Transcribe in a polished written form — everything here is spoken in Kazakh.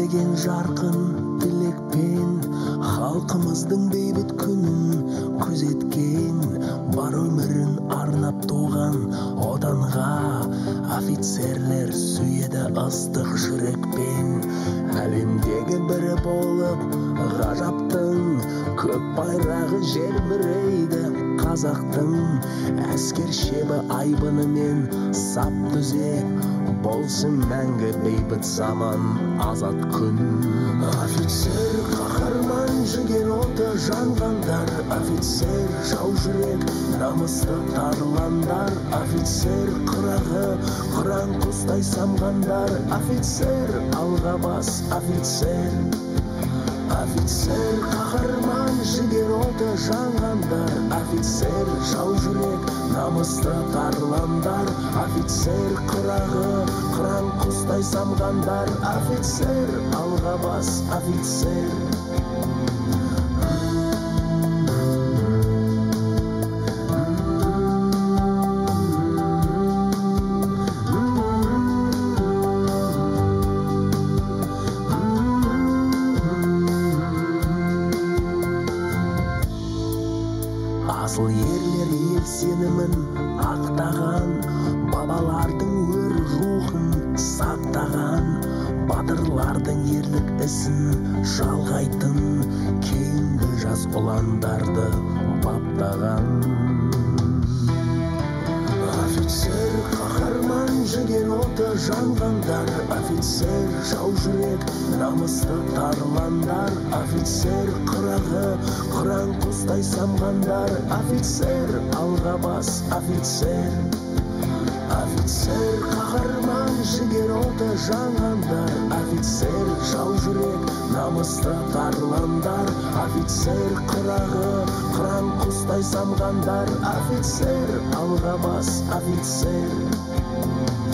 деген жарқын тілекпен халқымыздың бейбіт күнін күзеткен, бар өмірін арнап туған отанға офицерлер сүйеді ыстық жүрекпен. Әлемдегі бірі болып ғажаптың көк байрағы желбірейді. Қазақтың әскер шебі айбынымен сап түзеп, болсын мәңгі бейбіт заман, азат күн. Офицер қаһарман, жігер оты жанғандар, офицер жау жүрек намысты тарландар, офицер қырағы қыран құстай самғандар, офицер алға бас, офицер. Офицер қаһарман, жігер оты жанғандар, офицер жау жүрек намысты тарландар, офицер қырағы қыран құстай самғандар, офицер алға бас, офицер. Асыл ерлер ел сенімін ақтаған, бабалардың өр рухын сақтаған, батырлардың ерлік ісін жалғайтын, кейінгі жас ұландарды баптаған. Офицер қаһарман, жігер оты жанғандар, офицер жау жүрек намысты тарландар, офицер қырағы қыран құстай самғандар, офицер алға бас, офицер. Офицер қаһарман, жігер оты жанғандар, офицер жау жүрек намысты тарландар, офицер қырағы қыран құстай самғандар, офицер алға бас, офицер.